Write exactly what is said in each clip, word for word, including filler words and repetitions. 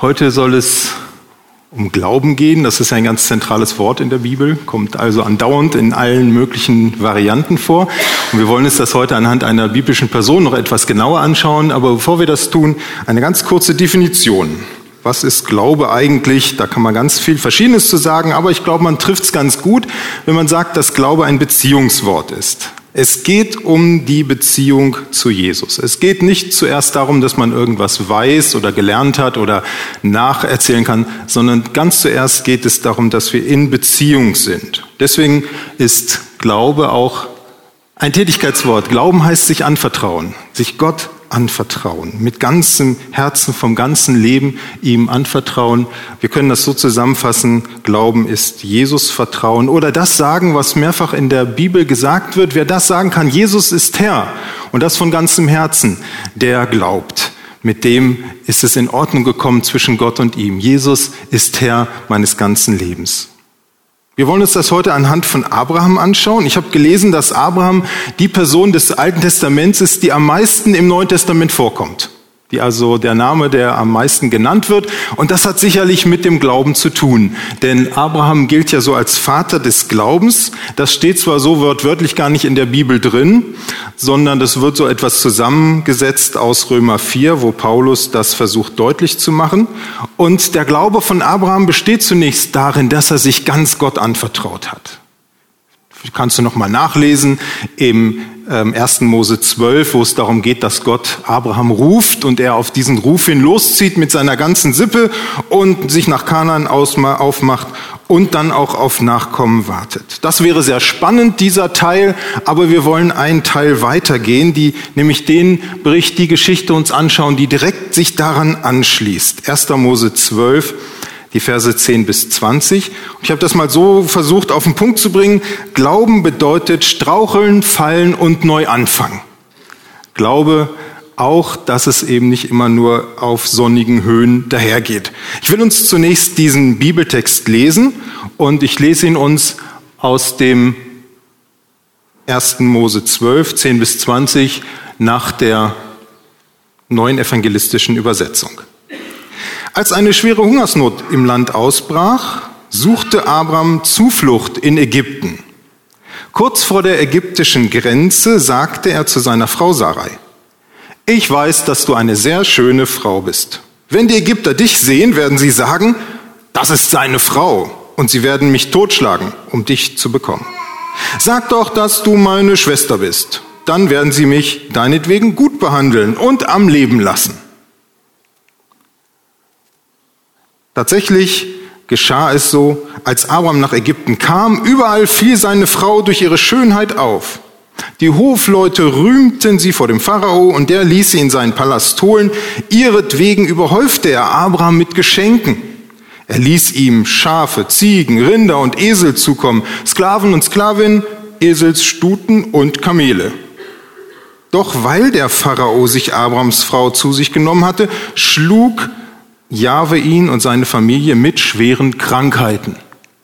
Heute soll es um Glauben gehen. Das ist ein ganz zentrales Wort in der Bibel, kommt also andauernd in allen möglichen Varianten vor. Und wir wollen uns das heute anhand einer biblischen Person noch etwas genauer anschauen. Aber bevor wir das tun, eine ganz kurze Definition. Was ist Glaube eigentlich? Da kann man ganz viel Verschiedenes zu sagen, aber ich glaube, man trifft es ganz gut, wenn man sagt, dass Glaube ein Beziehungswort ist. Es geht um die Beziehung zu Jesus. Es geht nicht zuerst darum, dass man irgendwas weiß oder gelernt hat oder nacherzählen kann, sondern ganz zuerst geht es darum, dass wir in Beziehung sind. Deswegen ist Glaube auch ein Tätigkeitswort. Glauben heißt sich anvertrauen, sich Gott anvertrauen, mit ganzem Herzen, vom ganzen Leben ihm anvertrauen. Wir können das so zusammenfassen, Glauben ist Jesus vertrauen oder das sagen, was mehrfach in der Bibel gesagt wird. Wer das sagen kann, Jesus ist Herr und das von ganzem Herzen, der glaubt. Mit dem ist es in Ordnung gekommen zwischen Gott und ihm. Jesus ist Herr meines ganzen Lebens. Wir wollen uns das heute anhand von Abraham anschauen. Ich habe gelesen, dass Abraham die Person des Alten Testaments ist, die am meisten im Neuen Testament vorkommt. Die also der Name, der am meisten genannt wird. Und das hat sicherlich mit dem Glauben zu tun. Denn Abraham gilt ja so als Vater des Glaubens. Das steht zwar so wortwörtlich gar nicht in der Bibel drin, sondern das wird so etwas zusammengesetzt aus Römer vier, wo Paulus das versucht deutlich zu machen. Und der Glaube von Abraham besteht zunächst darin, dass er sich ganz Gott anvertraut hat. Kannst du noch mal nachlesen im ähm, ersten Mose zwölf, wo es darum geht, dass Gott Abraham ruft und er auf diesen Ruf hin loszieht mit seiner ganzen Sippe und sich nach Kanaan ausma- aufmacht und dann auch auf Nachkommen wartet. Das wäre sehr spannend, dieser Teil, aber wir wollen einen Teil weitergehen, die nämlich den Bericht, die Geschichte uns anschauen, die direkt sich daran anschließt. erster Mose zwölf. Die Verse zehn bis zwanzig. Und ich habe das mal so versucht auf den Punkt zu bringen. Glauben bedeutet straucheln, fallen und neu anfangen. Glaube auch, dass es eben nicht immer nur auf sonnigen Höhen dahergeht. Ich will uns zunächst diesen Bibeltext lesen und ich lese ihn uns aus dem ersten Mose zwölf, zehn bis zwanzig nach der neuen evangelistischen Übersetzung. Als eine schwere Hungersnot im Land ausbrach, suchte Abraham Zuflucht in Ägypten. Kurz vor der ägyptischen Grenze sagte er zu seiner Frau Sarai: Ich weiß, dass du eine sehr schöne Frau bist. Wenn die Ägypter dich sehen, werden sie sagen, das ist seine Frau, und sie werden mich totschlagen, um dich zu bekommen. Sag doch, dass du meine Schwester bist. Dann werden sie mich deinetwegen gut behandeln und am Leben lassen. Tatsächlich geschah es so, als Abraham nach Ägypten kam, überall fiel seine Frau durch ihre Schönheit auf. Die Hofleute rühmten sie vor dem Pharao und der ließ sie in seinen Palast holen. Ihretwegen überhäufte er Abraham mit Geschenken. Er ließ ihm Schafe, Ziegen, Rinder und Esel zukommen, Sklaven und Sklavinnen, Eselsstuten und Kamele. Doch weil der Pharao sich Abrahams Frau zu sich genommen hatte, schlug Jahwe ihn und seine Familie mit schweren Krankheiten.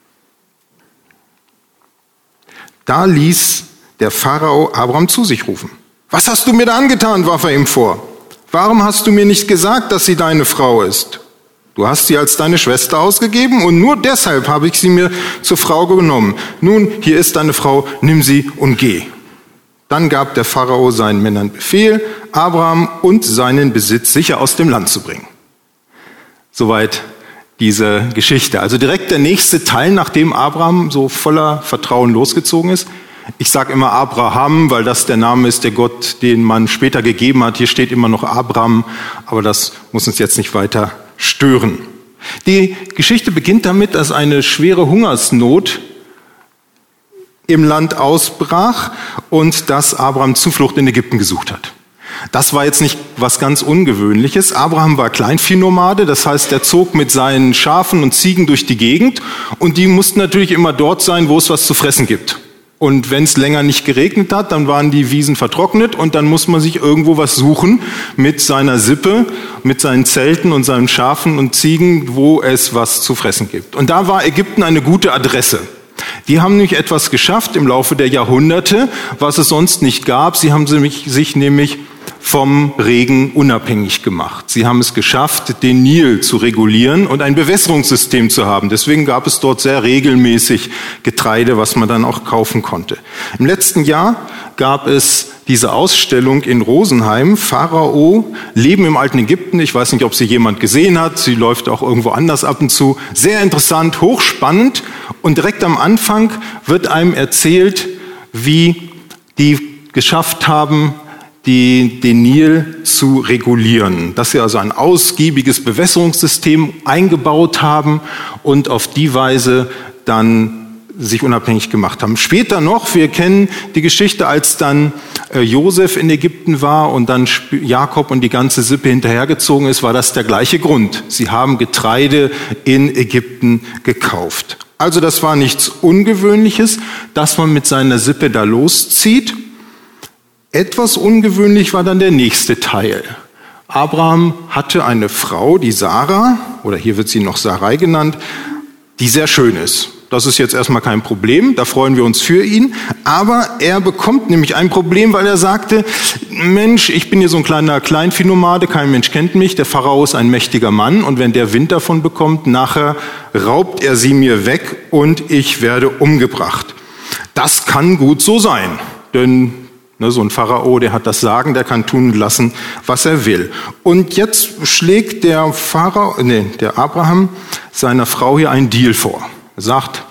Da ließ der Pharao Abraham zu sich rufen. Was hast du mir da angetan, warf er ihm vor. Warum hast du mir nicht gesagt, dass sie deine Frau ist? Du hast sie als deine Schwester ausgegeben und nur deshalb habe ich sie mir zur Frau genommen. Nun, hier ist deine Frau, nimm sie und geh. Dann gab der Pharao seinen Männern Befehl, Abraham und seinen Besitz sicher aus dem Land zu bringen. Soweit diese Geschichte. Also direkt der nächste Teil, nachdem Abraham so voller Vertrauen losgezogen ist. Ich sage immer Abraham, weil das der Name ist, der Gott, den man später gegeben hat. Hier steht immer noch Abraham, aber das muss uns jetzt nicht weiter stören. Die Geschichte beginnt damit, dass eine schwere Hungersnot im Land ausbrach und dass Abraham Zuflucht in Ägypten gesucht hat. Das war jetzt nicht was ganz Ungewöhnliches. Abraham war Kleinviehnomade, das heißt, er zog mit seinen Schafen und Ziegen durch die Gegend und die mussten natürlich immer dort sein, wo es was zu fressen gibt. Und wenn es länger nicht geregnet hat, dann waren die Wiesen vertrocknet und dann muss man sich irgendwo was suchen mit seiner Sippe, mit seinen Zelten und seinen Schafen und Ziegen, wo es was zu fressen gibt. Und da war Ägypten eine gute Adresse. Die haben nämlich etwas geschafft im Laufe der Jahrhunderte, was es sonst nicht gab. Sie haben sich nämlich vom Regen unabhängig gemacht. Sie haben es geschafft, den Nil zu regulieren und ein Bewässerungssystem zu haben. Deswegen gab es dort sehr regelmäßig Getreide, was man dann auch kaufen konnte. Im letzten Jahr gab es diese Ausstellung in Rosenheim, Pharao, Leben im alten Ägypten. Ich weiß nicht, ob sie jemand gesehen hat. Sie läuft auch irgendwo anders ab und zu. Sehr interessant, hochspannend. Und direkt am Anfang wird einem erzählt, wie die geschafft haben, die, den Nil zu regulieren. Dass sie also ein ausgiebiges Bewässerungssystem eingebaut haben und auf die Weise dann sich unabhängig gemacht haben. Später noch, wir kennen die Geschichte, als dann äh, Josef in Ägypten war und dann Jakob und die ganze Sippe hinterhergezogen ist, war das der gleiche Grund. Sie haben Getreide in Ägypten gekauft. Also das war nichts Ungewöhnliches, dass man mit seiner Sippe da loszieht. Etwas ungewöhnlich war dann der nächste Teil. Abraham hatte eine Frau, die Sarah, oder hier wird sie noch Sarai genannt, die sehr schön ist. Das ist jetzt erstmal kein Problem, da freuen wir uns für ihn. Aber er bekommt nämlich ein Problem, weil er sagte, Mensch, ich bin hier so ein kleiner Kleinviehnomade, kein Mensch kennt mich, der Pharao ist ein mächtiger Mann und wenn der Wind davon bekommt, nachher raubt er sie mir weg und ich werde umgebracht. Das kann gut so sein, denn ne, so ein Pharao, der hat das Sagen, der kann tun und lassen, was er will. Und jetzt schlägt der Pharao, nee, der Abraham seiner Frau hier einen Deal vor. Er sagt,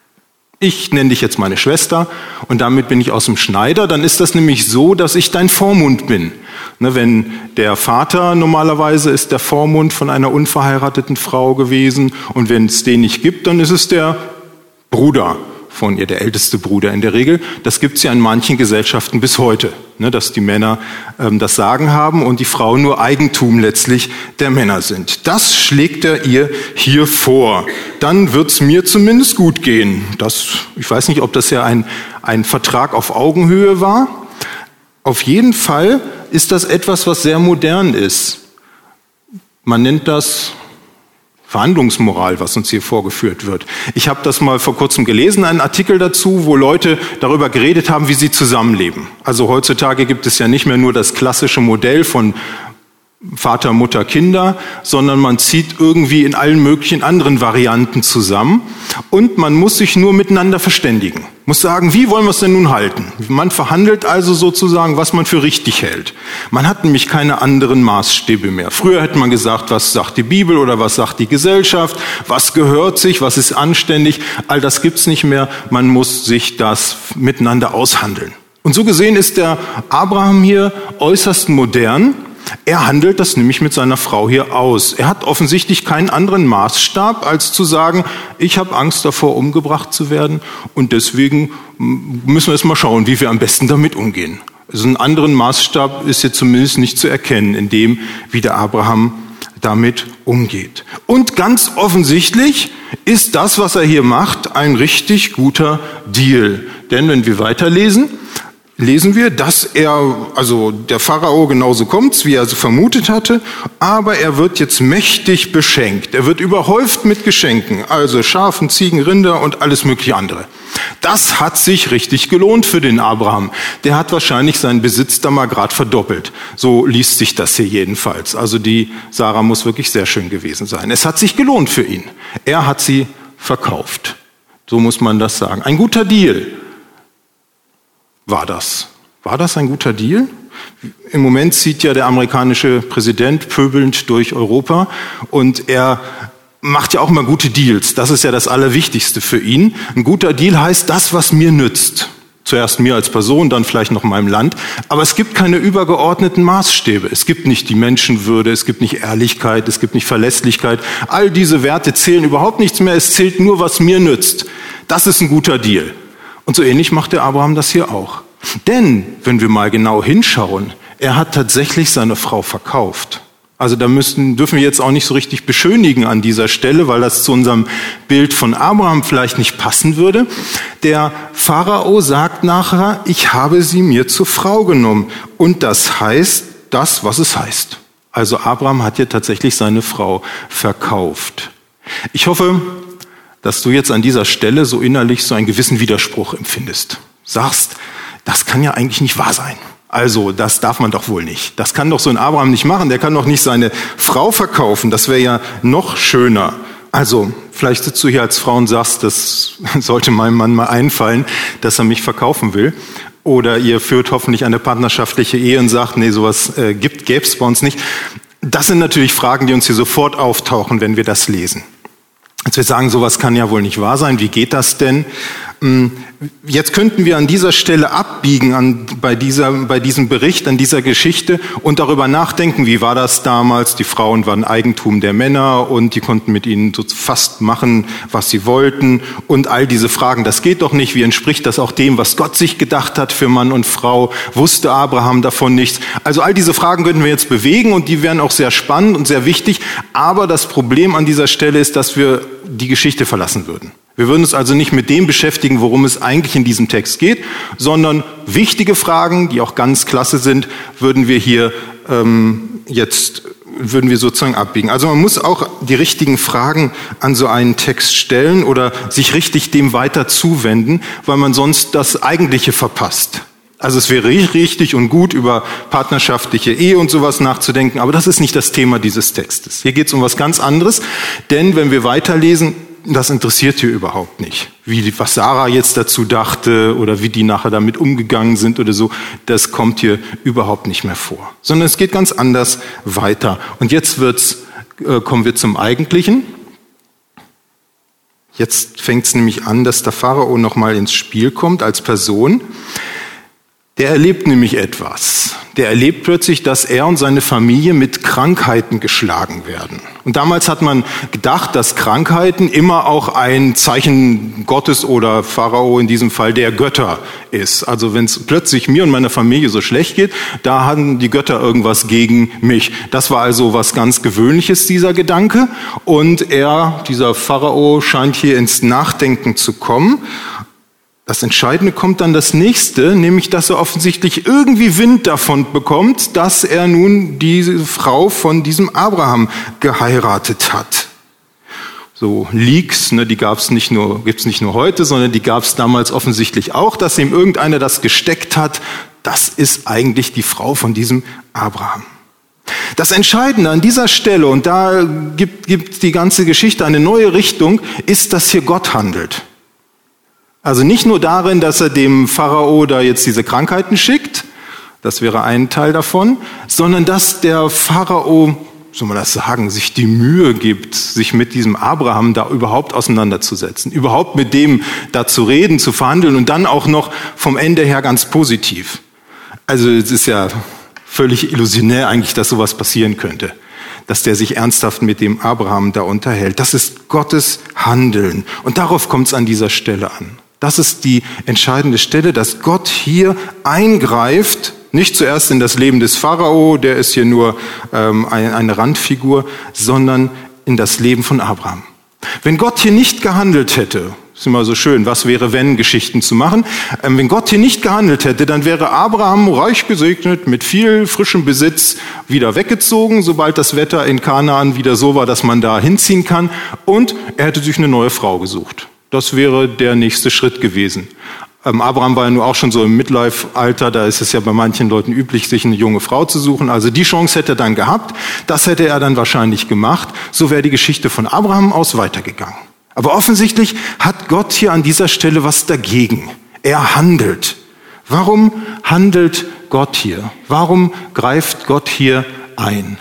ich nenne dich jetzt meine Schwester und damit bin ich aus dem Schneider. Dann ist das nämlich so, dass ich dein Vormund bin. Ne, wenn der Vater, normalerweise ist der Vormund von einer unverheirateten Frau gewesen und wenn es den nicht gibt, dann ist es der Bruder von ihr, der älteste Bruder in der Regel. Das gibt es ja in manchen Gesellschaften bis heute, ne, dass die Männer ähm, das Sagen haben und die Frauen nur Eigentum letztlich der Männer sind. Das schlägt er ihr hier vor. Dann wird es mir zumindest gut gehen. Das, ich weiß nicht, ob das ja ein, ein Vertrag auf Augenhöhe war. Auf jeden Fall ist das etwas, was sehr modern ist. Man nennt das Verhandlungsmoral, was uns hier vorgeführt wird. Ich habe das mal vor kurzem gelesen, einen Artikel dazu, wo Leute darüber geredet haben, wie sie zusammenleben. Also heutzutage gibt es ja nicht mehr nur das klassische Modell von Vater, Mutter, Kinder, sondern man zieht irgendwie in allen möglichen anderen Varianten zusammen und man muss sich nur miteinander verständigen. Muss sagen, wie wollen wir es denn nun halten? Man verhandelt also sozusagen, was man für richtig hält. Man hat nämlich keine anderen Maßstäbe mehr. Früher hätte man gesagt, was sagt die Bibel oder was sagt die Gesellschaft, was gehört sich, was ist anständig. All das gibt's nicht mehr. Man muss sich das miteinander aushandeln. Und so gesehen ist der Abraham hier äußerst modern. Er handelt das nämlich mit seiner Frau hier aus. Er hat offensichtlich keinen anderen Maßstab, als zu sagen, ich habe Angst davor, umgebracht zu werden und deswegen müssen wir jetzt mal schauen, wie wir am besten damit umgehen. Also einen anderen Maßstab ist hier zumindest nicht zu erkennen, in dem, wie der Abraham damit umgeht. Und ganz offensichtlich ist das, was er hier macht, ein richtig guter Deal. Denn wenn wir weiterlesen, lesen wir, dass er, also der Pharao genauso kommt, wie er so vermutet hatte, aber er wird jetzt mächtig beschenkt. Er wird überhäuft mit Geschenken, also Schafen, Ziegen, Rinder und alles mögliche andere. Das hat sich richtig gelohnt für den Abraham. Der hat wahrscheinlich seinen Besitz da mal gerade verdoppelt. So liest sich das hier jedenfalls. Also die Sarah muss wirklich sehr schön gewesen sein. Es hat sich gelohnt für ihn. Er hat sie verkauft. So muss man das sagen. Ein guter Deal. War das? War das ein guter Deal? Im Moment zieht ja der amerikanische Präsident pöbelnd durch Europa und er macht ja auch mal gute Deals. Das ist ja das Allerwichtigste für ihn. Ein guter Deal heißt das, was mir nützt. Zuerst mir als Person, dann vielleicht noch meinem Land. Aber es gibt keine übergeordneten Maßstäbe. Es gibt nicht die Menschenwürde, es gibt nicht Ehrlichkeit, es gibt nicht Verlässlichkeit. All diese Werte zählen überhaupt nichts mehr. Es zählt nur, was mir nützt. Das ist ein guter Deal. Und so ähnlich macht der Abraham das hier auch. Denn, wenn wir mal genau hinschauen, er hat tatsächlich seine Frau verkauft. Also da müssen, dürfen wir jetzt auch nicht so richtig beschönigen an dieser Stelle, weil das zu unserem Bild von Abraham vielleicht nicht passen würde. Der Pharao sagt nachher, ich habe sie mir zur Frau genommen. Und das heißt das, was es heißt. Also Abraham hat hier tatsächlich seine Frau verkauft. Ich hoffe, dass du jetzt an dieser Stelle so innerlich so einen gewissen Widerspruch empfindest. Sagst, das kann ja eigentlich nicht wahr sein. Also, das darf man doch wohl nicht. Das kann doch so ein Abraham nicht machen. Der kann doch nicht seine Frau verkaufen. Das wäre ja noch schöner. Also, vielleicht sitzt du hier als Frau und sagst, das sollte meinem Mann mal einfallen, dass er mich verkaufen will. Oder ihr führt hoffentlich eine partnerschaftliche Ehe und sagt, nee, sowas äh, gibt, gäbe es bei uns nicht. Das sind natürlich Fragen, die uns hier sofort auftauchen, wenn wir das lesen. Als wir sagen, sowas kann ja wohl nicht wahr sein, wie geht das denn? Jetzt könnten wir an dieser Stelle abbiegen an, bei, dieser, bei diesem Bericht, an dieser Geschichte und darüber nachdenken, wie war das damals? Die Frauen waren Eigentum der Männer und die konnten mit ihnen so fast machen, was sie wollten und all diese Fragen. Das geht doch nicht. Wie entspricht das auch dem, was Gott sich gedacht hat für Mann und Frau? Wusste Abraham davon nichts? Also all diese Fragen könnten wir jetzt bewegen und die wären auch sehr spannend und sehr wichtig. Aber das Problem an dieser Stelle ist, dass wir die Geschichte verlassen würden. Wir würden uns also nicht mit dem beschäftigen, worum es eigentlich in diesem Text geht, sondern wichtige Fragen, die auch ganz klasse sind, würden wir hier ähm, jetzt, würden wir sozusagen abbiegen. Also man muss auch die richtigen Fragen an so einen Text stellen oder sich richtig dem weiter zuwenden, weil man sonst das Eigentliche verpasst. Also es wäre richtig und gut, über partnerschaftliche Ehe und sowas nachzudenken, aber das ist nicht das Thema dieses Textes. Hier geht es um was ganz anderes, denn wenn wir weiterlesen, das interessiert hier überhaupt nicht. Wie, was Sarah jetzt dazu dachte oder wie die nachher damit umgegangen sind oder so, das kommt hier überhaupt nicht mehr vor. Sondern es geht ganz anders weiter. Und jetzt wird's, äh, kommen wir zum Eigentlichen. Jetzt fängt es nämlich an, dass der Pharao nochmal ins Spiel kommt als Person. Der erlebt nämlich etwas. Der erlebt plötzlich, dass er und seine Familie mit Krankheiten geschlagen werden. Und damals hat man gedacht, dass Krankheiten immer auch ein Zeichen Gottes oder Pharao in diesem Fall der Götter ist. Also wenn es plötzlich mir und meiner Familie so schlecht geht, da haben die Götter irgendwas gegen mich. Das war also was ganz Gewöhnliches, dieser Gedanke. Und er, dieser Pharao, scheint hier ins Nachdenken zu kommen. Das Entscheidende kommt dann das Nächste, nämlich, dass er offensichtlich irgendwie Wind davon bekommt, dass er nun diese Frau von diesem Abraham geheiratet hat. So Leaks, ne, die gab's nicht nur, gibt's nicht nur heute, sondern die gab's damals offensichtlich auch, dass ihm irgendeiner das gesteckt hat. Das ist eigentlich die Frau von diesem Abraham. Das Entscheidende an dieser Stelle, und da gibt, gibt die ganze Geschichte eine neue Richtung, ist, dass hier Gott handelt. Also nicht nur darin, dass er dem Pharao da jetzt diese Krankheiten schickt, das wäre ein Teil davon, sondern dass der Pharao, soll man das sagen, sich die Mühe gibt, sich mit diesem Abraham da überhaupt auseinanderzusetzen, überhaupt mit dem da zu reden, zu verhandeln und dann auch noch vom Ende her ganz positiv. Also es ist ja völlig illusionär eigentlich, dass sowas passieren könnte, dass der sich ernsthaft mit dem Abraham da unterhält. Das ist Gottes Handeln und darauf kommt es an dieser Stelle an. Das ist die entscheidende Stelle, dass Gott hier eingreift, nicht zuerst in das Leben des Pharao, der ist hier nur ähm, eine, eine Randfigur, sondern in das Leben von Abraham. Wenn Gott hier nicht gehandelt hätte, ist immer so schön, was wäre, wenn Geschichten zu machen, ähm, wenn Gott hier nicht gehandelt hätte, dann wäre Abraham reich gesegnet, mit viel frischem Besitz wieder weggezogen, sobald das Wetter in Kanaan wieder so war, dass man da hinziehen kann, und er hätte sich eine neue Frau gesucht. Das wäre der nächste Schritt gewesen. Ähm, Abraham war ja nur auch schon so im Midlife-Alter, da ist es ja bei manchen Leuten üblich, sich eine junge Frau zu suchen. Also die Chance hätte er dann gehabt, das hätte er dann wahrscheinlich gemacht. So wäre die Geschichte von Abraham aus weitergegangen. Aber offensichtlich hat Gott hier an dieser Stelle was dagegen. Er handelt. Warum handelt Gott hier? Warum greift Gott hier ein?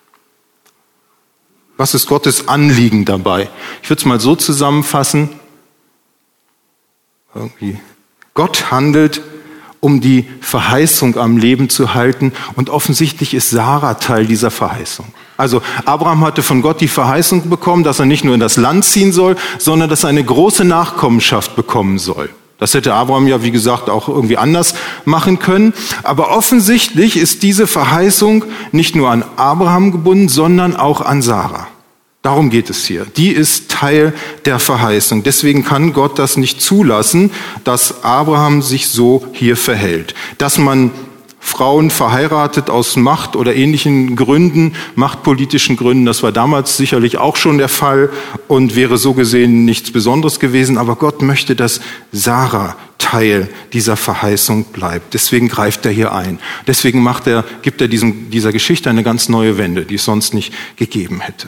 Was ist Gottes Anliegen dabei? Ich würde es mal so zusammenfassen. Irgendwie. Gott handelt, um die Verheißung am Leben zu halten, und offensichtlich ist Sarah Teil dieser Verheißung. Also Abraham hatte von Gott die Verheißung bekommen, dass er nicht nur in das Land ziehen soll, sondern dass er eine große Nachkommenschaft bekommen soll. Das hätte Abraham ja, wie gesagt, auch irgendwie anders machen können. Aber offensichtlich ist diese Verheißung nicht nur an Abraham gebunden, sondern auch an Sarah. Darum geht es hier. Die ist Teil der Verheißung. Deswegen kann Gott das nicht zulassen, dass Abraham sich so hier verhält. Dass man Frauen verheiratet aus Macht- oder ähnlichen Gründen, machtpolitischen Gründen, das war damals sicherlich auch schon der Fall und wäre so gesehen nichts Besonderes gewesen. Aber Gott möchte, dass Sarah Teil dieser Verheißung bleibt. Deswegen greift er hier ein. Deswegen macht er, gibt er diesem, dieser Geschichte eine ganz neue Wende, die es sonst nicht gegeben hätte.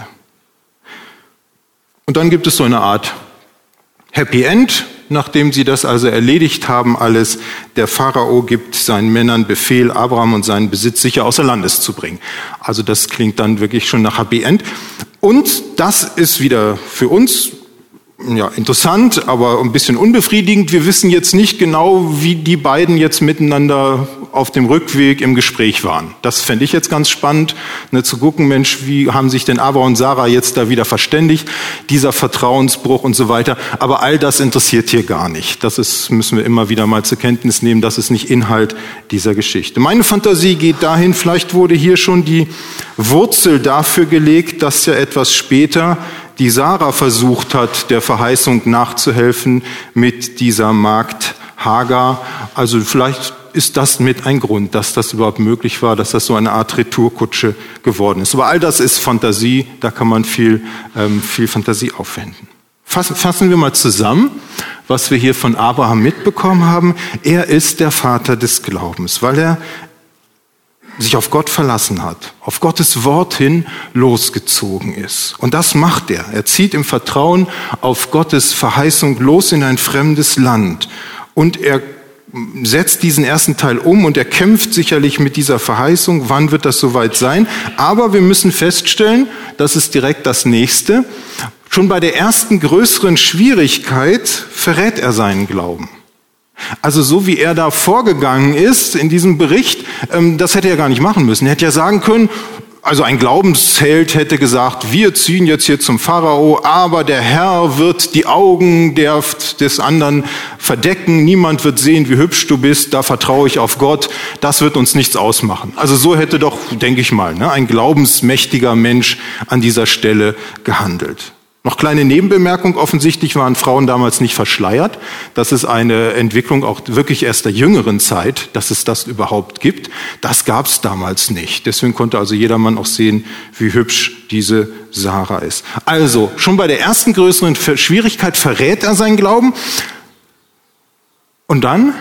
Und dann gibt es so eine Art Happy End, nachdem sie das also erledigt haben alles. Der Pharao gibt seinen Männern Befehl, Abraham und seinen Besitz sicher außer Landes zu bringen. Also das klingt dann wirklich schon nach Happy End. Und das ist wieder für uns ja, interessant, aber ein bisschen unbefriedigend. Wir wissen jetzt nicht genau, wie die beiden jetzt miteinander auf dem Rückweg im Gespräch waren. Das fände ich jetzt ganz spannend, ne, zu gucken, Mensch, wie haben sich denn Abraham und Sarah jetzt da wieder verständigt, dieser Vertrauensbruch und so weiter. Aber all das interessiert hier gar nicht. Das ist, müssen wir immer wieder mal zur Kenntnis nehmen, das ist nicht Inhalt dieser Geschichte. Meine Fantasie geht dahin, vielleicht wurde hier schon die Wurzel dafür gelegt, dass ja etwas später die Sarah versucht hat, der Verheißung nachzuhelfen mit dieser Magd Hagar. Also vielleicht ist das mit ein Grund, dass das überhaupt möglich war, dass das so eine Art Retourkutsche geworden ist. Aber all das ist Fantasie, da kann man viel, ähm, viel Fantasie aufwenden. Fassen, fassen wir mal zusammen, was wir hier von Abraham mitbekommen haben. Er ist der Vater des Glaubens, weil er sich auf Gott verlassen hat, auf Gottes Wort hin losgezogen ist. Und das macht er. Er zieht im Vertrauen auf Gottes Verheißung los in ein fremdes Land. Und er setzt diesen ersten Teil um und er kämpft sicherlich mit dieser Verheißung. Wann wird das soweit sein? Aber wir müssen feststellen, das ist direkt das Nächste. Schon bei der ersten größeren Schwierigkeit verrät er seinen Glauben. Also so wie er da vorgegangen ist in diesem Bericht, das hätte er gar nicht machen müssen. Er hätte ja sagen können, also ein Glaubensheld hätte gesagt, wir ziehen jetzt hier zum Pharao, aber der Herr wird die Augen der, des anderen verdecken, niemand wird sehen, wie hübsch du bist, da vertraue ich auf Gott, das wird uns nichts ausmachen. Also so hätte doch, denke ich mal, ne, ein glaubensmächtiger Mensch an dieser Stelle gehandelt. Noch kleine Nebenbemerkung, offensichtlich waren Frauen damals nicht verschleiert. Das ist eine Entwicklung auch wirklich erst der jüngeren Zeit, dass es das überhaupt gibt. Das gab es damals nicht. Deswegen konnte also jedermann auch sehen, wie hübsch diese Sarah ist. Also, schon bei der ersten größeren Schwierigkeit verrät er seinen Glauben. Und dann,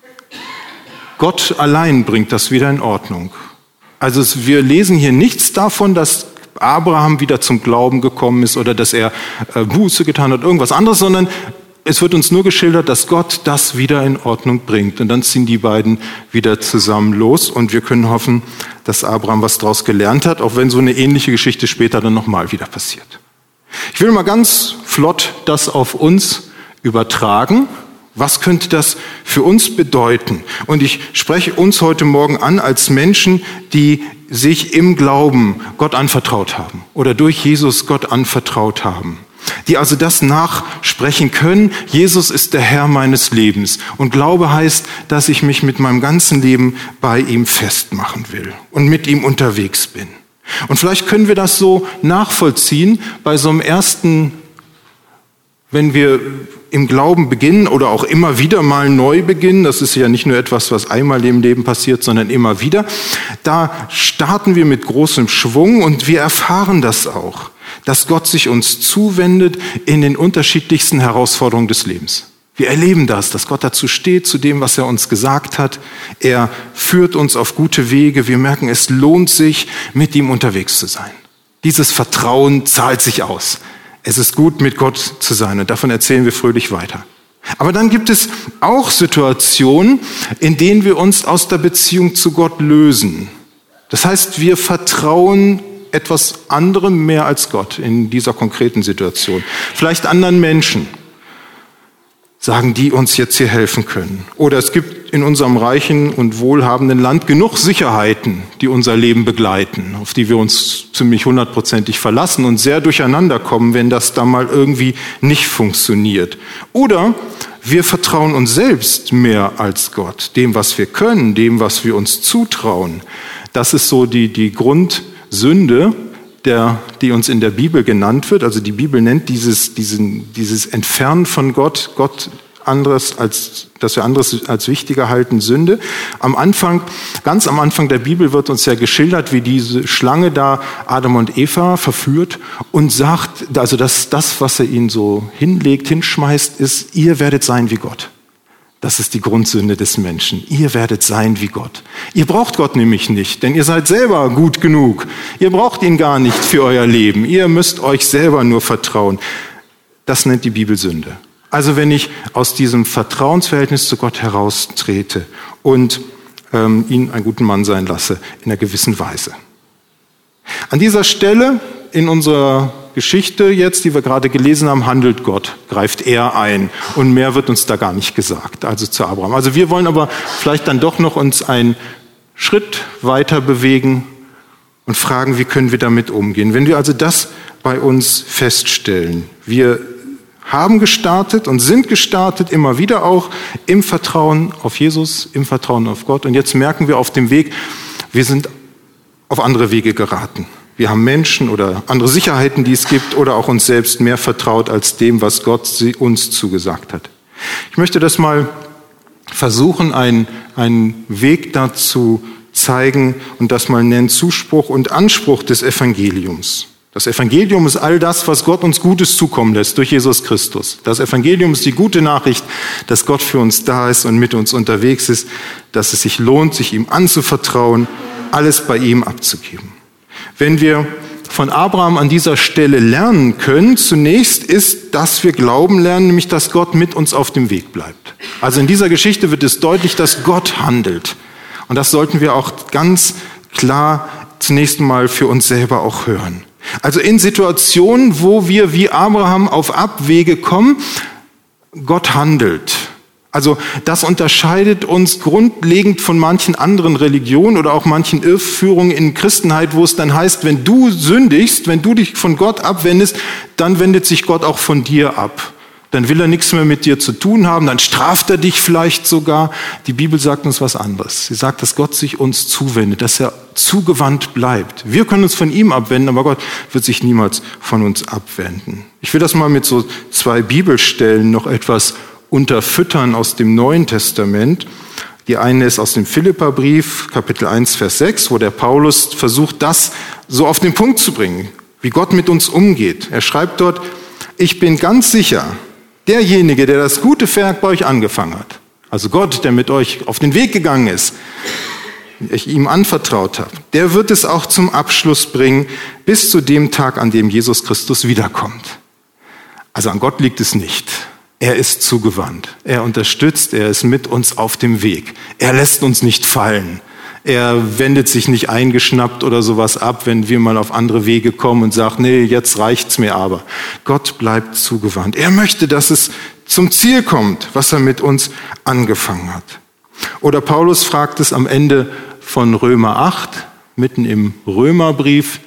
Gott allein bringt das wieder in Ordnung. Also wir lesen hier nichts davon, dass Abraham wieder zum Glauben gekommen ist oder dass er äh, Buße getan hat, irgendwas anderes, sondern es wird uns nur geschildert, dass Gott das wieder in Ordnung bringt. Und dann ziehen die beiden wieder zusammen los und wir können hoffen, dass Abraham was daraus gelernt hat, auch wenn so eine ähnliche Geschichte später dann nochmal wieder passiert. Ich will mal ganz flott das auf uns übertragen. Was könnte das für uns bedeuten? Und ich spreche uns heute Morgen an als Menschen, die sich im Glauben Gott anvertraut haben oder durch Jesus Gott anvertraut haben. Die also das nachsprechen können, Jesus ist der Herr meines Lebens. Und Glaube heißt, dass ich mich mit meinem ganzen Leben bei ihm festmachen will und mit ihm unterwegs bin. Und vielleicht können wir das so nachvollziehen bei so einem ersten, wenn wir im Glauben beginnen oder auch immer wieder mal neu beginnen, das ist ja nicht nur etwas, was einmal im Leben passiert, sondern immer wieder, da starten wir mit großem Schwung und wir erfahren das auch, dass Gott sich uns zuwendet in den unterschiedlichsten Herausforderungen des Lebens. Wir erleben das, dass Gott dazu steht, zu dem, was er uns gesagt hat. Er führt uns auf gute Wege. Wir merken, es lohnt sich, mit ihm unterwegs zu sein. Dieses Vertrauen zahlt sich aus. Es ist gut, mit Gott zu sein und davon erzählen wir fröhlich weiter. Aber dann gibt es auch Situationen, in denen wir uns aus der Beziehung zu Gott lösen. Das heißt, wir vertrauen etwas anderem mehr als Gott in dieser konkreten Situation. Vielleicht anderen Menschen, sagen, die uns jetzt hier helfen können. Oder es gibt in unserem reichen und wohlhabenden Land genug Sicherheiten, die unser Leben begleiten, auf die wir uns ziemlich hundertprozentig verlassen und sehr durcheinander kommen, wenn das da mal irgendwie nicht funktioniert. Oder wir vertrauen uns selbst mehr als Gott, dem, was wir können, dem, was wir uns zutrauen. Das ist so die, die Grundsünde, der, die uns in der Bibel genannt wird. Also die Bibel nennt dieses, diesen, dieses Entfernen von Gott, Gott anderes als, dass wir anderes als wichtiger halten, Sünde. Am Anfang, ganz am Anfang der Bibel wird uns ja geschildert, wie diese Schlange da Adam und Eva verführt und sagt, also dass das, was er ihnen so hinlegt, hinschmeißt, ist, ihr werdet sein wie Gott. Das ist die Grundsünde des Menschen. Ihr werdet sein wie Gott. Ihr braucht Gott nämlich nicht, denn ihr seid selber gut genug. Ihr braucht ihn gar nicht für euer Leben. Ihr müsst euch selber nur vertrauen. Das nennt die Bibel Sünde. Also wenn ich aus diesem Vertrauensverhältnis zu Gott heraustrete und ähm, ihn einen guten Mann sein lasse, in einer gewissen Weise. An dieser Stelle in unserer Geschichte jetzt, die wir gerade gelesen haben, handelt Gott, greift er ein und mehr wird uns da gar nicht gesagt, also zu Abraham. Also wir wollen aber vielleicht dann doch noch uns einen Schritt weiter bewegen und fragen, wie können wir damit umgehen. Wenn wir also das bei uns feststellen, wir haben gestartet und sind gestartet, immer wieder auch im Vertrauen auf Jesus, im Vertrauen auf Gott und jetzt merken wir auf dem Weg, wir sind auf andere Wege geraten. Wir haben Menschen oder andere Sicherheiten, die es gibt, oder auch uns selbst mehr vertraut als dem, was Gott uns zugesagt hat. Ich möchte das mal versuchen, einen, einen Weg dazu zeigen und das mal nennen Zuspruch und Anspruch des Evangeliums. Das Evangelium ist all das, was Gott uns Gutes zukommen lässt durch Jesus Christus. Das Evangelium ist die gute Nachricht, dass Gott für uns da ist und mit uns unterwegs ist, dass es sich lohnt, sich ihm anzuvertrauen, alles bei ihm abzugeben. Wenn wir von Abraham an dieser Stelle lernen können, zunächst ist, dass wir glauben lernen, nämlich dass Gott mit uns auf dem Weg bleibt. Also in dieser Geschichte wird es deutlich, dass Gott handelt. Und das sollten wir auch ganz klar zunächst mal für uns selber auch hören. Also in Situationen, wo wir wie Abraham auf Abwege kommen, Gott handelt. Also das unterscheidet uns grundlegend von manchen anderen Religionen oder auch manchen Irrführungen in Christenheit, wo es dann heißt, wenn du sündigst, wenn du dich von Gott abwendest, dann wendet sich Gott auch von dir ab. Dann will er nichts mehr mit dir zu tun haben, dann straft er dich vielleicht sogar. Die Bibel sagt uns was anderes. Sie sagt, dass Gott sich uns zuwendet, dass er zugewandt bleibt. Wir können uns von ihm abwenden, aber Gott wird sich niemals von uns abwenden. Ich will das mal mit so zwei Bibelstellen noch etwas unterfüttern aus dem Neuen Testament. Die eine ist aus dem Philipperbrief, Kapitel eins, Vers sechs, wo der Paulus versucht, das so auf den Punkt zu bringen, wie Gott mit uns umgeht. Er schreibt dort, ich bin ganz sicher, derjenige, der das gute Werk bei euch angefangen hat, also Gott, der mit euch auf den Weg gegangen ist, ich ihm anvertraut habe, der wird es auch zum Abschluss bringen, bis zu dem Tag, an dem Jesus Christus wiederkommt. Also an Gott liegt es nicht. Er ist zugewandt. Er unterstützt, er ist mit uns auf dem Weg. Er lässt uns nicht fallen. Er wendet sich nicht eingeschnappt oder sowas ab, wenn wir mal auf andere Wege kommen und sagen, nee, jetzt reicht's mir aber. Gott bleibt zugewandt. Er möchte, dass es zum Ziel kommt, was er mit uns angefangen hat. Oder Paulus fragt es am Ende von Römer acht, mitten im Römerbrief,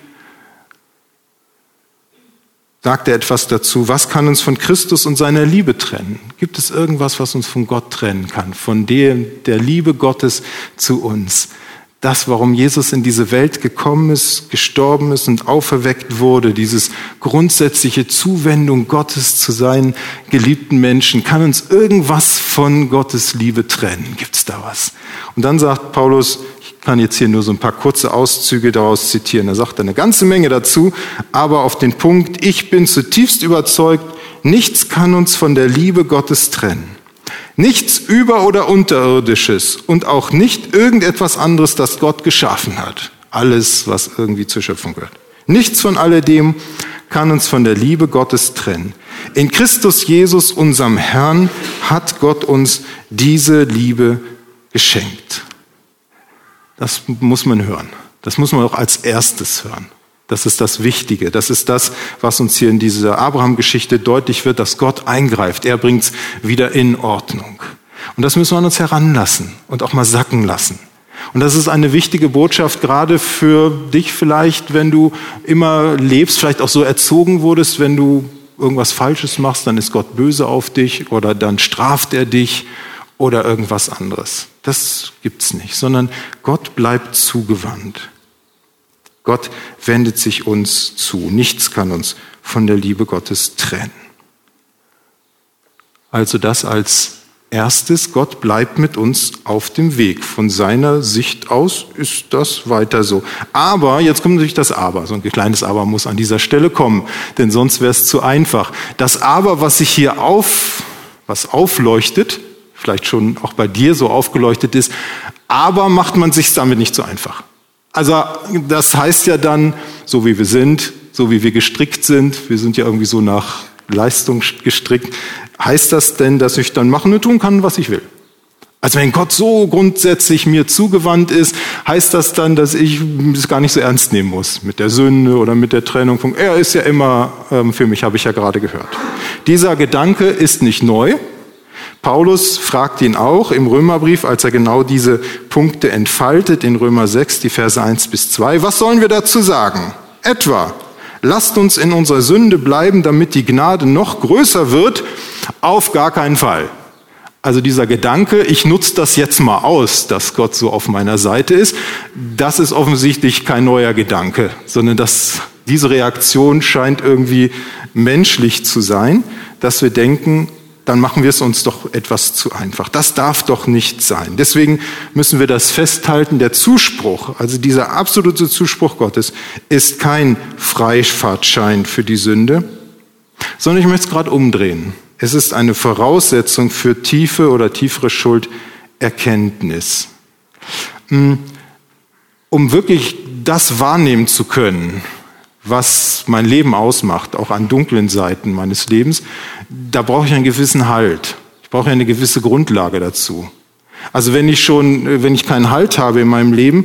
sagt er etwas dazu, was kann uns von Christus und seiner Liebe trennen? Gibt es irgendwas, was uns von Gott trennen kann, von dem, der Liebe Gottes zu uns? Das, warum Jesus in diese Welt gekommen ist, gestorben ist und auferweckt wurde, dieses grundsätzliche Zuwendung Gottes zu seinen geliebten Menschen, kann uns irgendwas von Gottes Liebe trennen? Gibt es da was? Und dann sagt Paulus, ich kann jetzt hier nur so ein paar kurze Auszüge daraus zitieren. Er sagt eine ganze Menge dazu, aber auf den Punkt, ich bin zutiefst überzeugt, nichts kann uns von der Liebe Gottes trennen. Nichts Über- oder Unterirdisches und auch nicht irgendetwas anderes, das Gott geschaffen hat. Alles, was irgendwie zur Schöpfung gehört. Nichts von alledem kann uns von der Liebe Gottes trennen. In Christus Jesus, unserem Herrn, hat Gott uns diese Liebe geschenkt. Das muss man hören. Das muss man auch als erstes hören. Das ist das Wichtige. Das ist das, was uns hier in dieser Abraham-Geschichte deutlich wird, dass Gott eingreift. Er bringt es wieder in Ordnung. Und das müssen wir an uns heranlassen und auch mal sacken lassen. Und das ist eine wichtige Botschaft, gerade für dich vielleicht, wenn du immer lebst, vielleicht auch so erzogen wurdest, wenn du irgendwas Falsches machst, dann ist Gott böse auf dich oder dann straft er dich oder irgendwas anderes. Das gibt's nicht, sondern Gott bleibt zugewandt. Gott wendet sich uns zu. Nichts kann uns von der Liebe Gottes trennen. Also das als erstes, Gott bleibt mit uns auf dem Weg. Von seiner Sicht aus ist das weiter so. Aber, jetzt kommt natürlich das Aber. So ein kleines Aber muss an dieser Stelle kommen, denn sonst wäre es zu einfach. Das Aber, was sich hier auf, was aufleuchtet, vielleicht schon auch bei dir so aufgeleuchtet ist, aber macht man sich damit nicht so einfach. Also das heißt ja dann, so wie wir sind, so wie wir gestrickt sind, wir sind ja irgendwie so nach Leistung gestrickt, heißt das denn, dass ich dann machen und tun kann, was ich will? Also wenn Gott so grundsätzlich mir zugewandt ist, heißt das dann, dass ich es gar nicht so ernst nehmen muss mit der Sünde oder mit der Trennung von, er ist ja immer ähm, für mich, habe ich ja gerade gehört. Dieser Gedanke ist nicht neu. Paulus fragt ihn auch im Römerbrief, als er genau diese Punkte entfaltet, in Römer sechs, die Verse eins bis zwei. Was sollen wir dazu sagen? Etwa, lasst uns in unserer Sünde bleiben, damit die Gnade noch größer wird? Auf gar keinen Fall. Also dieser Gedanke, ich nutze das jetzt mal aus, dass Gott so auf meiner Seite ist, das ist offensichtlich kein neuer Gedanke, sondern das, diese Reaktion scheint irgendwie menschlich zu sein, dass wir denken, dann machen wir es uns doch etwas zu einfach. Das darf doch nicht sein. Deswegen müssen wir das festhalten. Der Zuspruch, also dieser absolute Zuspruch Gottes, ist kein Freifahrtschein für die Sünde, sondern ich möchte es gerade umdrehen. Es ist eine Voraussetzung für tiefe oder tiefere Schulderkenntnis. Um wirklich das wahrnehmen zu können, was mein Leben ausmacht, auch an dunklen Seiten meines Lebens, da brauche ich einen gewissen Halt. Ich brauche eine gewisse Grundlage dazu. Also wenn ich schon, wenn ich keinen Halt habe in meinem Leben,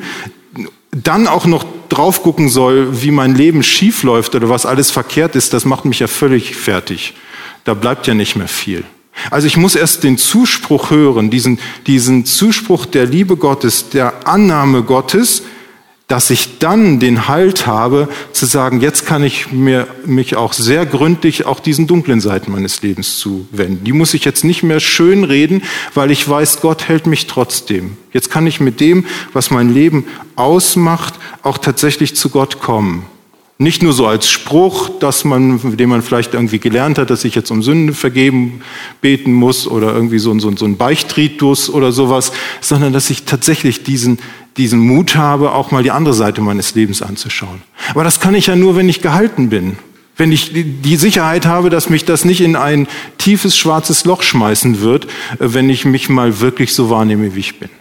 dann auch noch drauf gucken soll, wie mein Leben schief läuft oder was alles verkehrt ist, das macht mich ja völlig fertig. Da bleibt ja nicht mehr viel. Also ich muss erst den Zuspruch hören, diesen, diesen Zuspruch der Liebe Gottes, der Annahme Gottes, dass ich dann den Halt habe, zu sagen, jetzt kann ich mir, mich auch sehr gründlich auch diesen dunklen Seiten meines Lebens zuwenden. Die muss ich jetzt nicht mehr schön reden, weil ich weiß, Gott hält mich trotzdem. Jetzt kann ich mit dem, was mein Leben ausmacht, auch tatsächlich zu Gott kommen. Nicht nur so als Spruch, dass man, den man vielleicht irgendwie gelernt hat, dass ich jetzt um Sünde vergeben beten muss oder irgendwie so, so, so ein Beichtritus oder sowas, sondern dass ich tatsächlich diesen, diesen Mut habe, auch mal die andere Seite meines Lebens anzuschauen. Aber das kann ich ja nur, wenn ich gehalten bin. Wenn ich die Sicherheit habe, dass mich das nicht in ein tiefes, schwarzes Loch schmeißen wird, wenn ich mich mal wirklich so wahrnehme, wie ich bin.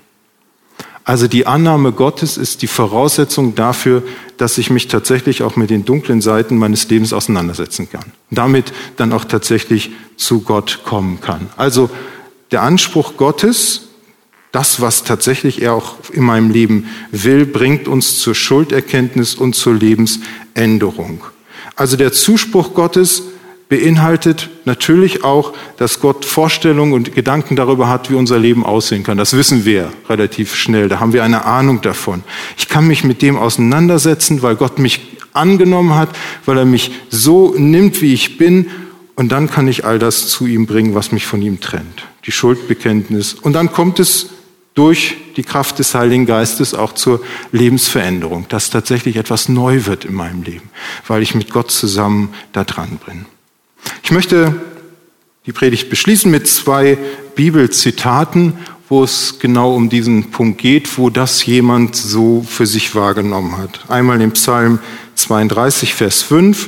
Also die Annahme Gottes ist die Voraussetzung dafür, dass ich mich tatsächlich auch mit den dunklen Seiten meines Lebens auseinandersetzen kann. Damit dann auch tatsächlich zu Gott kommen kann. Also der Anspruch Gottes, das, was tatsächlich er auch in meinem Leben will, bringt uns zur Schulderkenntnis und zur Lebensänderung. Also der Zuspruch Gottes beinhaltet natürlich auch, dass Gott Vorstellungen und Gedanken darüber hat, wie unser Leben aussehen kann. Das wissen wir relativ schnell, da haben wir eine Ahnung davon. Ich kann mich mit dem auseinandersetzen, weil Gott mich angenommen hat, weil er mich so nimmt, wie ich bin, und dann kann ich all das zu ihm bringen, was mich von ihm trennt. Die Schuldbekenntnis. Und dann kommt es durch die Kraft des Heiligen Geistes auch zur Lebensveränderung, dass tatsächlich etwas neu wird in meinem Leben, weil ich mit Gott zusammen da dran bin. Ich möchte die Predigt beschließen mit zwei Bibelzitaten, wo es genau um diesen Punkt geht, wo das jemand so für sich wahrgenommen hat. Einmal im Psalm zweiunddreißig, Vers fünf,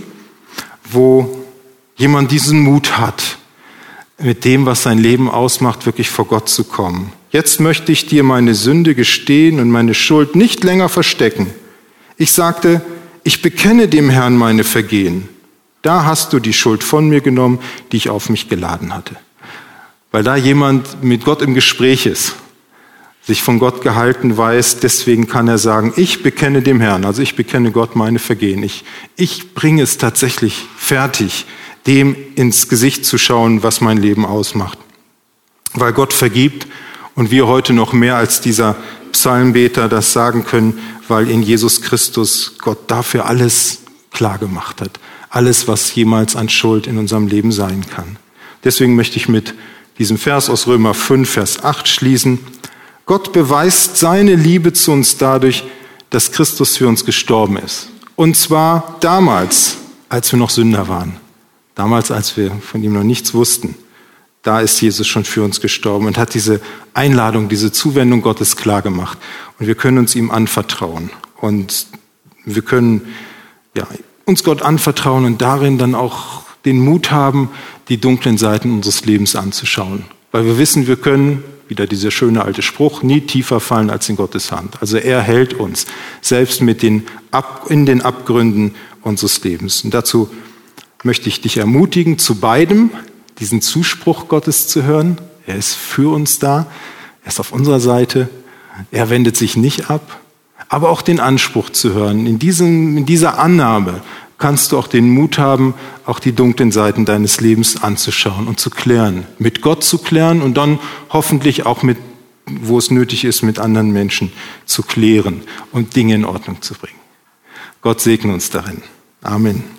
wo jemand diesen Mut hat, mit dem, was sein Leben ausmacht, wirklich vor Gott zu kommen. Jetzt möchte ich dir meine Sünde gestehen und meine Schuld nicht länger verstecken. Ich sagte, ich bekenne dem Herrn meine Vergehen. Da hast du die Schuld von mir genommen, die ich auf mich geladen hatte. Weil da jemand mit Gott im Gespräch ist, sich von Gott gehalten weiß, deswegen kann er sagen, ich bekenne dem Herrn, also ich bekenne Gott meine Vergehen. Ich, ich bringe es tatsächlich fertig, dem ins Gesicht zu schauen, was mein Leben ausmacht. Weil Gott vergibt und wir heute noch mehr als dieser Psalmbeter das sagen können, weil in Jesus Christus Gott dafür alles klar gemacht hat. Alles, was jemals an Schuld in unserem Leben sein kann. Deswegen möchte ich mit diesem Vers aus Römer fünf, Vers acht schließen. Gott beweist seine Liebe zu uns dadurch, dass Christus für uns gestorben ist. Und zwar damals, als wir noch Sünder waren. Damals, als wir von ihm noch nichts wussten. Da ist Jesus schon für uns gestorben und hat diese Einladung, diese Zuwendung Gottes klar gemacht. Und wir können uns ihm anvertrauen. Und wir können ja, uns Gott anvertrauen und darin dann auch den Mut haben, die dunklen Seiten unseres Lebens anzuschauen. weil wir wissen, wir können, wieder dieser schöne alte Spruch, nie tiefer fallen als in Gottes Hand. Also er hält uns, selbst mit den Ab, in den Abgründen unseres Lebens. Und dazu möchte ich dich ermutigen, zu beidem, diesen Zuspruch Gottes zu hören. Er ist für uns da, er ist auf unserer Seite, er wendet sich nicht ab, aber auch den Anspruch zu hören. In, diesem, in dieser Annahme kannst du auch den Mut haben, auch die dunklen Seiten deines Lebens anzuschauen und zu klären, mit Gott zu klären und dann hoffentlich auch mit, wo es nötig ist, mit anderen Menschen zu klären und Dinge in Ordnung zu bringen. Gott segne uns darin. Amen.